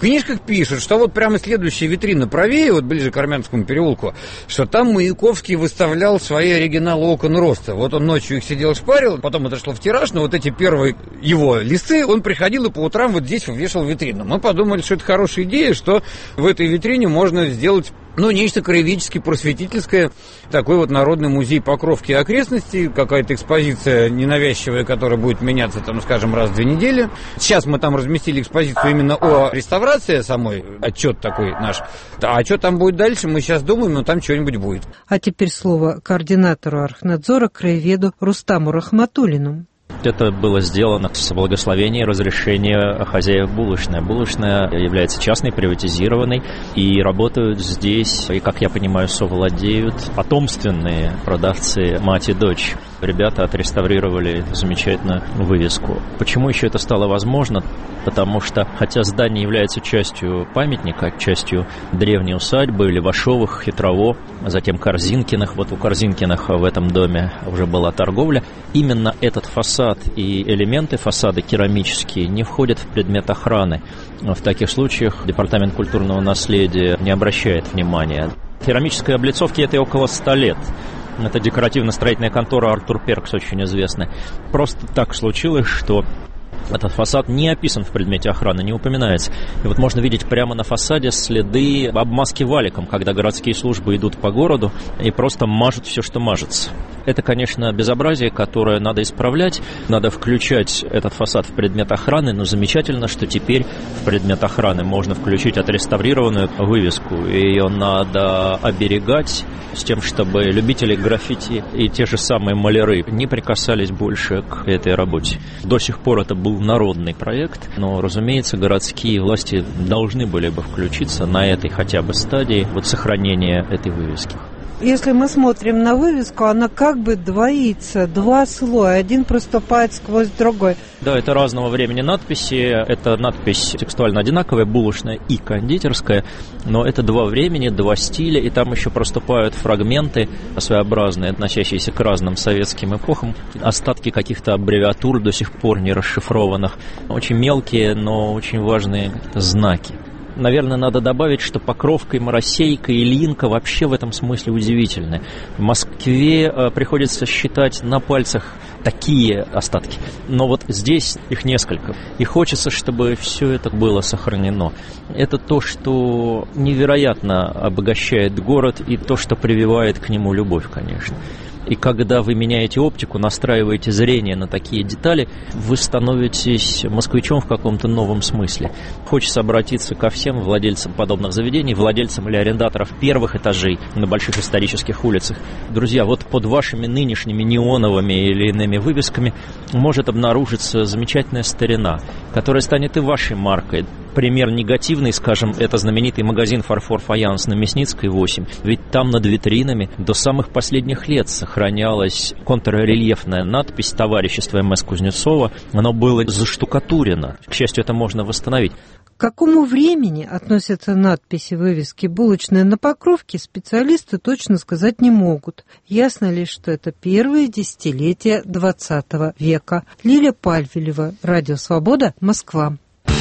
книжках пишут, что вот прямо следующая витрина правее, вот ближе к Армянскому переулку, что там Маяковский выставлял свои оригиналы окон роста. Вот он ночью их сидел, шпарил, потом это шло в тираж, но вот эти первые его листы он приходил и по утрам вот здесь вешал витрину. Мы подумали, что это хорошая идея, что в этой витрине можно сделать, ну, нечто краеведчески просветительское, такой вот народный музей Покровки и окрестностей, какая-то экспозиция ненавязчивая, которая будет меняться, там, скажем, раз в две недели. Сейчас мы там разместили экспозицию именно о реставрации самой, отчет такой наш. А что там будет дальше, мы сейчас думаем, но там что-нибудь будет.
А теперь слово координатору Архнадзора, краеведу Рустаму Рахматуллину.
Это было сделано с благословения и разрешения хозяев булочной. Булочная является частной, приватизированной, и работают здесь, и, как я понимаю, совладеют потомственные продавцы, мать и дочь. Ребята отреставрировали замечательную вывеску. Почему еще это стало возможно? Потому что, хотя здание является частью памятника, частью древней усадьбы Левашовых, Хитрово, затем Корзинкиных, вот у Корзинкиных в этом доме уже была торговля, именно этот фасад и элементы фасада керамические не входят в предмет охраны. В таких случаях Департамент культурного наследия не обращает внимания. Керамической облицовки это около ста лет. Это декоративно-строительная контора Артур Перкс, очень известная. Просто так случилось, что этот фасад не описан в предмете охраны, не упоминается. И вот можно видеть прямо на фасаде следы обмазки валиком, когда городские службы идут по городу и просто мажут все, что мажется. Это, конечно, безобразие, которое надо исправлять. Надо включать этот фасад в предмет охраны, но замечательно, что теперь в предмет охраны можно включить отреставрированную вывеску. Ее надо оберегать с тем, чтобы любители граффити и те же самые маляры не прикасались больше к этой работе. До сих пор это был народный проект, но, разумеется, городские власти должны были бы включиться на этой хотя бы стадии вот сохранения этой вывески.
Если мы смотрим на вывеску, она как бы двоится, два слоя, один проступает сквозь другой.
Да, это разного времени надписи, это надпись текстуально одинаковая, булочная и кондитерская, но это два времени, два стиля, и там еще проступают фрагменты своеобразные, относящиеся к разным советским эпохам, остатки каких-то аббревиатур до сих пор не расшифрованных, очень мелкие, но очень важные знаки. Наверное, надо добавить, что Покровка и Моросейка и Ильинка вообще в этом смысле удивительны. В Москве э, приходится считать на пальцах такие остатки. Но вот здесь их несколько. И хочется, чтобы все это было сохранено. Это то, что невероятно обогащает город, и то, что прививает к нему любовь, конечно. И когда вы меняете оптику, настраиваете зрение на такие детали, вы становитесь москвичом в каком-то новом смысле. Хочется обратиться ко всем владельцам подобных заведений, владельцам или арендаторов первых этажей на больших исторических улицах. Друзья, вот под вашими нынешними неоновыми или иными вывесками может обнаружиться замечательная старина, которая станет и вашей маркой. Пример негативный, скажем, это знаменитый магазин «Фарфор-фаянс» на Мясницкой, восемь. Ведь там над витринами до самых последних лет сохранялась контррельефная надпись «Товарищество эм эс Кузнецова». Оно было заштукатурено. К счастью, это можно восстановить.
К какому времени относятся надписи вывески булочной на Покровке, специалисты точно сказать не могут. Ясно лишь, что это первые десятилетия двадцатого века. Лилия Пальвелева, Радио Свобода, Москва.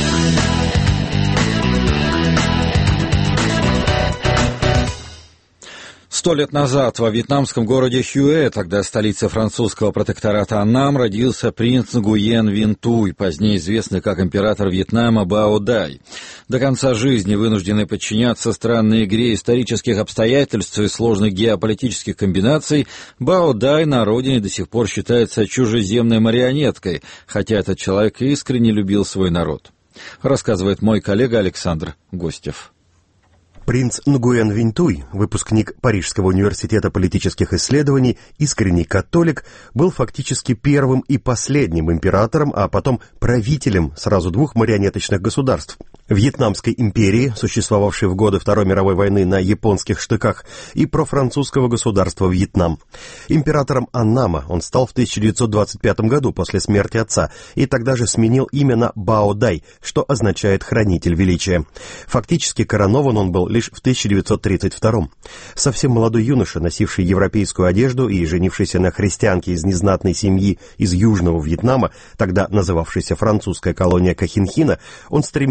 Сто лет назад во вьетнамском городе Хюэ, тогда столица французского протектората Аннам, родился принц Нгуен Вин Туй, позднее известный как император Вьетнама Бао Дай. До конца жизни вынужденный подчиняться странной игре исторических обстоятельств и сложных геополитических комбинаций, Бао Дай на родине до сих пор считается чужеземной марионеткой, хотя этот человек искренне любил свой народ. Рассказывает мой коллега Александр Гостев.
Принц Нгуен Вин Туй, выпускник Парижского университета политических исследований, искренний католик, был фактически первым и последним императором, а потом правителем сразу двух марионеточных государств. Вьетнамской империи, существовавшей в годы Второй мировой войны на японских штыках, и профранцузского государства Вьетнам. Императором Аннама он стал в тысяча девятьсот двадцать пятом году после смерти отца, и тогда же сменил имя на Бао Дай, что означает «хранитель величия». Фактически коронован он был лишь в тысяча девятьсот тридцать втором. Совсем молодой юноша, носивший европейскую одежду и женившийся на христианке из незнатной семьи из Южного Вьетнама, тогда называвшейся французская колония Кохинхина, он стремился модернизировать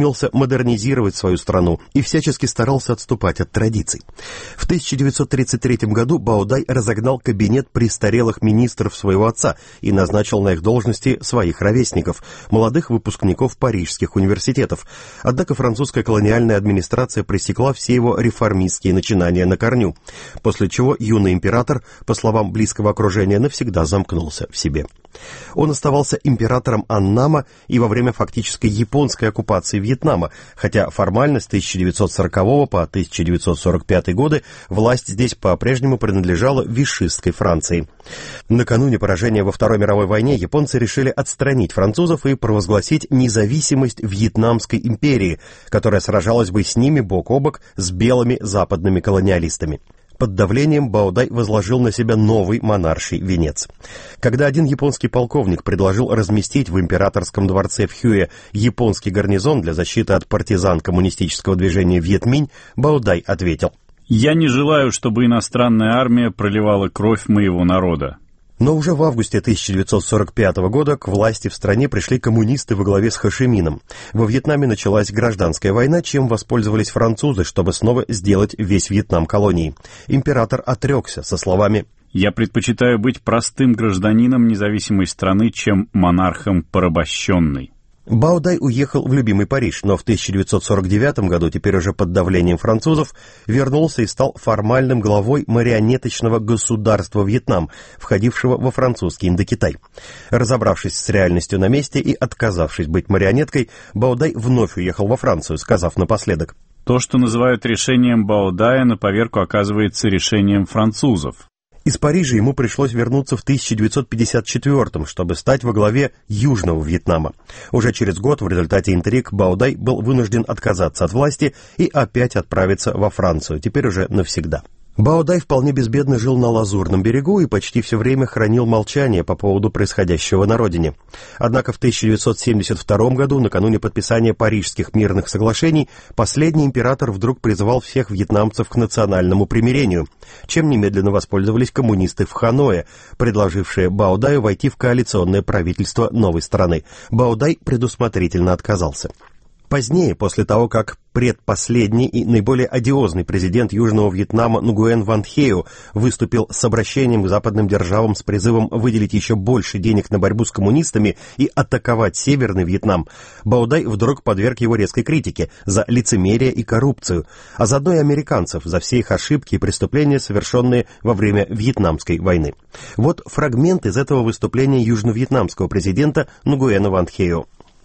модернизировать свою страну и всячески старался отступать от традиций. В тысяча девятьсот тридцать третьем году Баудай разогнал кабинет престарелых министров своего отца и назначил на их должности своих ровесников, молодых выпускников парижских университетов. Однако французская колониальная администрация пресекла все его реформистские начинания на корню, после чего юный император, по словам близкого окружения, навсегда замкнулся в себе. Он оставался императором Аннама и во время фактической японской оккупации Вьетнама, хотя формально с тысяча девятьсот сорокового по тысяча девятьсот сорок пятый годы власть здесь по-прежнему принадлежала вишистской Франции. Накануне поражения во Второй мировой войне японцы решили отстранить французов и провозгласить независимость Вьетнамской империи, которая сражалась бы с ними бок о бок с белыми западными колониалистами. Под давлением Баудай возложил на себя новый монарший венец. Когда один японский полковник предложил разместить в императорском дворце в Хюэ японский гарнизон для защиты от партизан коммунистического движения Вьетминь, Баудай ответил:
«Я не желаю, чтобы иностранная армия проливала кровь моего народа».
Но уже в августе тысяча девятьсот сорок пятого года к власти в стране пришли коммунисты во главе с Хо Ши Мином. Во Вьетнаме началась гражданская война, чем воспользовались французы, чтобы снова сделать весь Вьетнам колонией. Император отрекся со словами:
«Я предпочитаю быть простым гражданином независимой страны, чем монархом порабощенной».
Баудай уехал в любимый Париж, но в тысяча девятьсот сорок девятом году, теперь уже под давлением французов, вернулся и стал формальным главой марионеточного государства Вьетнам, входившего во французский Индокитай. Разобравшись с реальностью на месте и отказавшись быть марионеткой, Баудай вновь уехал во Францию, сказав напоследок:
«То, что называют решением Баудая, на поверку оказывается решением французов».
Из Парижа ему пришлось вернуться в тысяча девятьсот пятьдесят четвёртом, чтобы стать во главе Южного Вьетнама. Уже через год в результате интриг Баудай был вынужден отказаться от власти и опять отправиться во Францию, теперь уже навсегда. Баудай вполне безбедно жил на Лазурном берегу и почти все время хранил молчание по поводу происходящего на родине. Однако в тысяча девятьсот семьдесят втором году, накануне подписания Парижских мирных соглашений, последний император вдруг призывал всех вьетнамцев к национальному примирению, чем немедленно воспользовались коммунисты в Ханое, предложившие Баудаю войти в коалиционное правительство новой страны. Баудай предусмотрительно отказался. Позднее, после того, как предпоследний и наиболее одиозный президент Южного Вьетнама Нгуен Ван Хео выступил с обращением к западным державам с призывом выделить еще больше денег на борьбу с коммунистами и атаковать Северный Вьетнам, Баудай вдруг подверг его резкой критике за лицемерие и коррупцию, а заодно и американцев за все их ошибки и преступления, совершенные во время Вьетнамской войны. Вот фрагмент из этого выступления южновьетнамского президента Нгуена Ван Хео.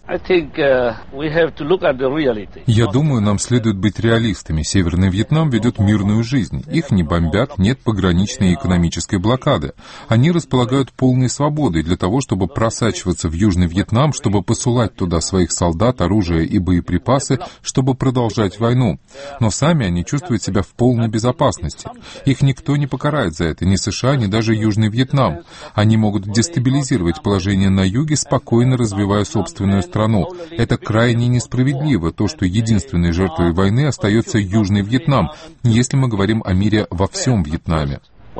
Я думаю, нам следует быть реалистами. Северный Вьетнам ведет мирную жизнь. Их не бомбят, нет пограничной экономической блокады. Они располагают полной свободой для того, чтобы просачиваться в Южный Вьетнам, чтобы посылать туда своих солдат, оружие и боеприпасы, чтобы продолжать войну. Но сами они чувствуют себя в полной безопасности. Их никто не покарает за это, ни США, ни даже Южный Вьетнам. Они могут дестабилизировать положение на юге, спокойно развивая собственную страну. страну. Это крайне несправедливо, то, что единственной жертвой войны остается Южный Вьетнам, если мы говорим о мире во всем Вьетнаме.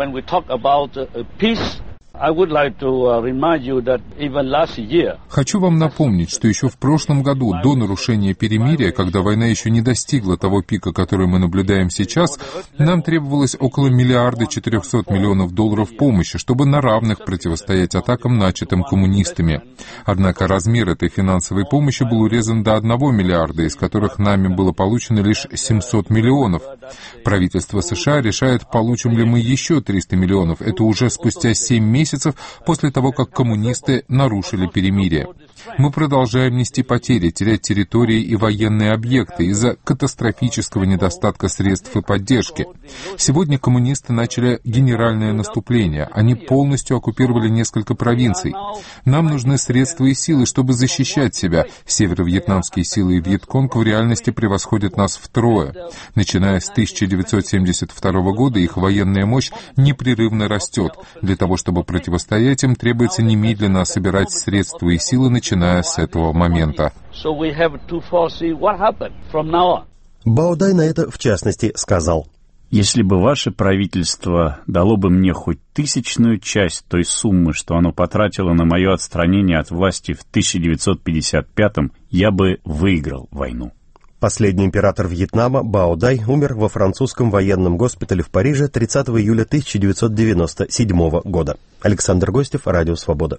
Хочу вам напомнить, что еще в прошлом году, до нарушения перемирия, когда война еще не достигла того пика, который мы наблюдаем сейчас, нам требовалось около миллиарда четырехсот миллионов долларов помощи, чтобы на равных противостоять атакам, начатым коммунистами. Однако размер этой финансовой помощи был урезан до одного миллиарда, из которых нами было получено лишь семьсот миллионов. Правительство США решает, получим ли мы еще триста миллионов. Это уже спустя семь месяцев после того, как коммунисты нарушили перемирие. Мы продолжаем нести потери, терять территории и военные объекты из-за катастрофического недостатка средств и поддержки. Сегодня коммунисты начали генеральное наступление. Они полностью оккупировали несколько провинций. Нам нужны средства и силы, чтобы защищать себя. Северо-вьетнамские силы и Вьетконг в реальности превосходят нас втрое. Начиная с тысяча девятьсот семьдесят второго года их военная мощь непрерывно растет. Для того, чтобы противостоять им, требуется немедленно собирать средства и силы, начиная с этого момента.
Баудай на это, в частности, сказал:
«Если бы ваше правительство дало бы мне хоть тысячную часть той суммы, что оно потратило на мое отстранение от власти в тысяча девятьсот пятьдесят пятом, я бы выиграл войну».
Последний император Вьетнама Бао Дай умер во французском военном госпитале в Париже тридцатого июля тысяча девятьсот девяносто седьмого года. Александр Гостев, Радио Свобода.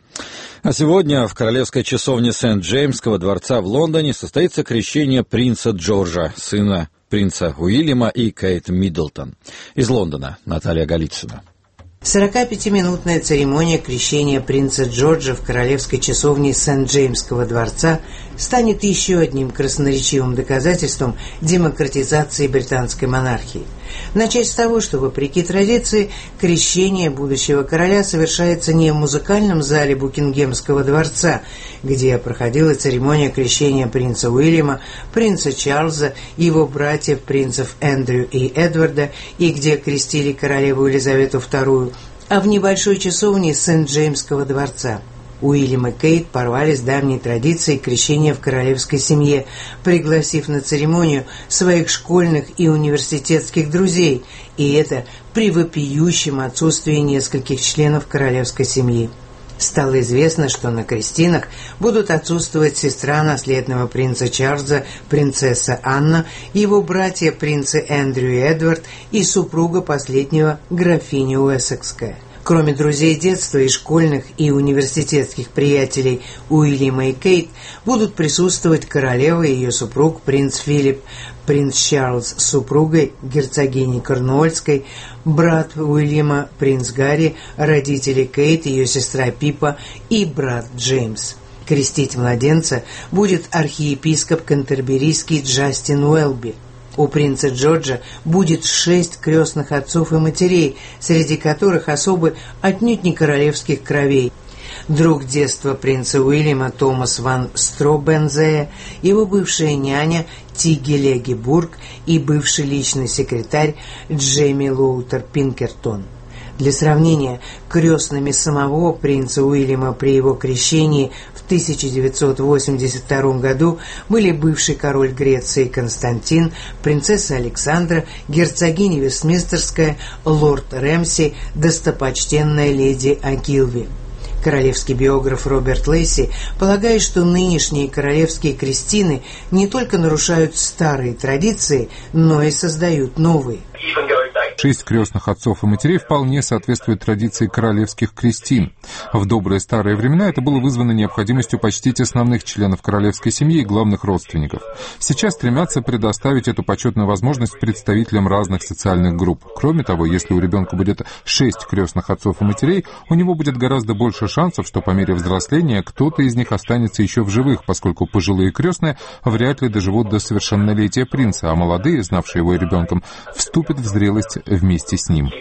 А сегодня в королевской часовне Сент-Джеймского дворца в Лондоне состоится крещение принца Джорджа, сына принца Уильяма и Кейт Миддлтон. Из Лондона Наталья Голицына.
сорокапятиминутная церемония крещения принца Джорджа в королевской часовне Сент-Джеймского дворца станет еще одним красноречивым доказательством демократизации британской монархии. Начать с того, что, вопреки традиции, крещение будущего короля совершается не в музыкальном зале Букингемского дворца, где проходила церемония крещения принца Уильяма, принца Чарльза, его братьев принцев Эндрю и Эдварда, и где крестили королеву Елизавету вторую, а в небольшой часовне Сент-Джеймского дворца. Уильям и Кейт порвали с давней традицией крещения в королевской семье, пригласив на церемонию своих школьных и университетских друзей, и это при вопиющем отсутствии нескольких членов королевской семьи. Стало известно, что на крестинах будут отсутствовать сестра наследного принца Чарльза, принцесса Анна, его братья принцы Эндрю и Эдвард и супруга последнего, графиня Уэссекская. Кроме друзей детства и школьных и университетских приятелей Уильяма и Кейт, будут присутствовать королева и ее супруг принц Филипп, принц Чарльз с супругой, герцогиней Корнуольской, брат Уильяма, принц Гарри, родители Кейт, ее сестра Пиппа и брат Джеймс. Крестить младенца будет архиепископ кантерберийский Джастин Уэлби. У принца Джорджа будет шесть крестных отцов и матерей, среди которых особы отнюдь не королевских кровей. Друг детства принца Уильяма Томас ван Стробензея, его бывшая няня Тиги Легибург и бывший личный секретарь Джейми Лоутер Пинкертон. Для сравнения, крестными самого принца Уильяма при его крещении в тысяча девятьсот восемьдесят втором году были бывший король Греции Константин, принцесса Александра, герцогиня Вестминстерская, лорд Рэмси, достопочтенная леди Огилви. Королевский биограф Роберт Лейси полагает, что нынешние королевские крестины не только нарушают старые традиции, но и создают новые.
Шесть крестных отцов и матерей вполне соответствует традиции королевских крестин. В добрые старые времена это было вызвано необходимостью почтить основных членов королевской семьи и главных родственников. Сейчас стремятся предоставить эту почетную возможность представителям разных социальных групп. Кроме того, если у ребенка будет шесть крестных отцов и матерей, у него будет гораздо больше шансов, что по мере взросления кто-то из них останется еще в живых, поскольку пожилые крестные вряд ли доживут до совершеннолетия принца, а молодые, знавшие его ребенком, вступят в зрелость вместе с ним.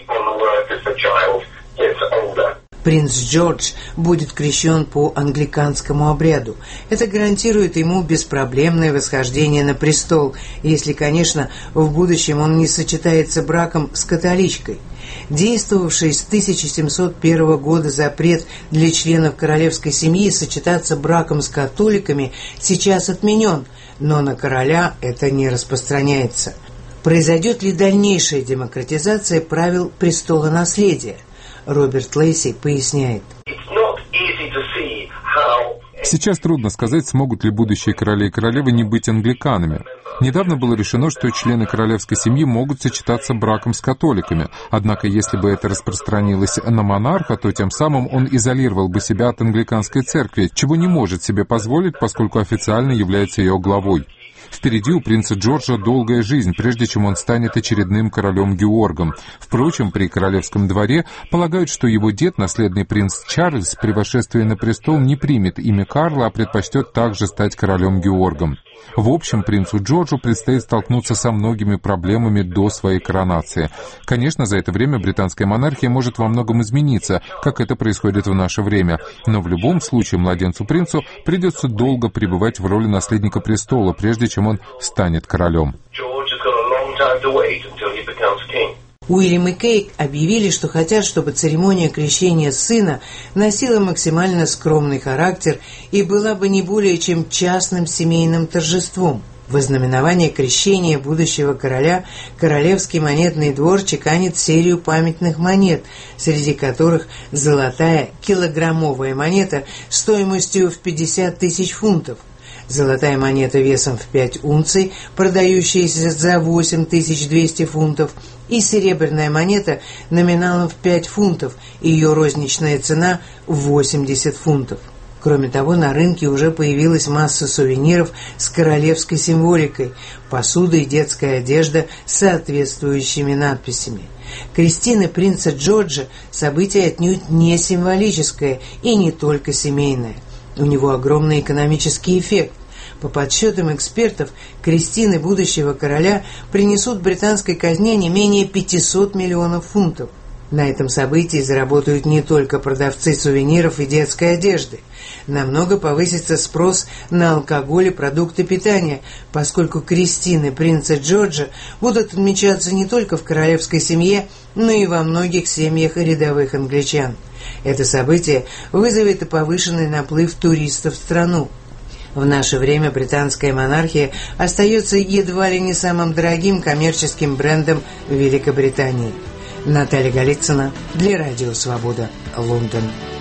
Принц Джордж будет крещен по англиканскому обряду. Это гарантирует ему беспроблемное восхождение на престол, если, конечно, в будущем он не сочетается браком с католичкой. Действовавший с тысяча семьсот первого года запрет для членов королевской семьи сочетаться браком с католиками сейчас отменен, но на короля это не распространяется. Произойдет ли дальнейшая демократизация правил престола наследия? Роберт Лейси поясняет.
Сейчас трудно сказать, смогут ли будущие короли и королевы не быть англиканами. Недавно было решено, что члены королевской семьи могут сочетаться браком с католиками. Однако, если бы это распространилось на монарха, то тем самым он изолировал бы себя от англиканской церкви, чего не может себе позволить, поскольку официально является ее главой. Впереди у принца Джорджа долгая жизнь, прежде чем он станет очередным королем Георгом. Впрочем, при королевском дворе полагают, что его дед, наследный принц Чарльз, при восшествии на престол не примет имя Карла, а предпочтет также стать королем Георгом. В общем, принцу Джорджу предстоит столкнуться со многими проблемами до своей коронации. Конечно, за это время британская монархия может во многом измениться, как это происходит в наше время. Но в любом случае младенцу-принцу придется долго пребывать в роли наследника престола, прежде чем он станет королем.
Уильям и Кейт объявили, что хотят, чтобы церемония крещения сына носила максимально скромный характер и была бы не более чем частным семейным торжеством. В ознаменование крещения будущего короля Королевский монетный двор чеканит серию памятных монет, среди которых золотая килограммовая монета стоимостью в пятьдесят тысяч фунтов. Золотая монета весом в пять унций, продающаяся за восемь тысяч двести фунтов, и серебряная монета номиналом в пять фунтов, ее розничная цена восемьдесят фунтов. Кроме того, на рынке уже появилась масса сувениров с королевской символикой, посуда и детская одежда с соответствующими надписями. Крестины принца Джорджа – событие отнюдь не символическое и не только семейное. У него огромный экономический эффект. По подсчетам экспертов, крестины будущего короля принесут британской казне не менее пятьсот миллионов фунтов. На этом событии заработают не только продавцы сувениров и детской одежды. Намного повысится спрос на алкоголь и продукты питания, поскольку крестины принца Джорджа будут отмечаться не только в королевской семье, но и во многих семьях рядовых англичан. Это событие вызовет и повышенный наплыв туристов в страну. В наше время британская монархия остается едва ли не самым дорогим коммерческим брендом в Великобритании. Наталья Голицына для Радио Свобода, Лондон.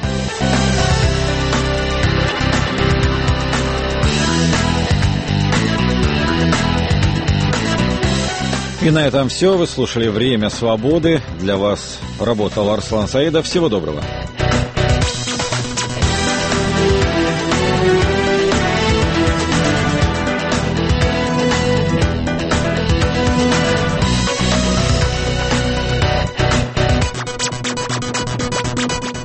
И на этом все. Вы слушали «Время свободы». Для вас работал Арслан Саидов. Всего доброго.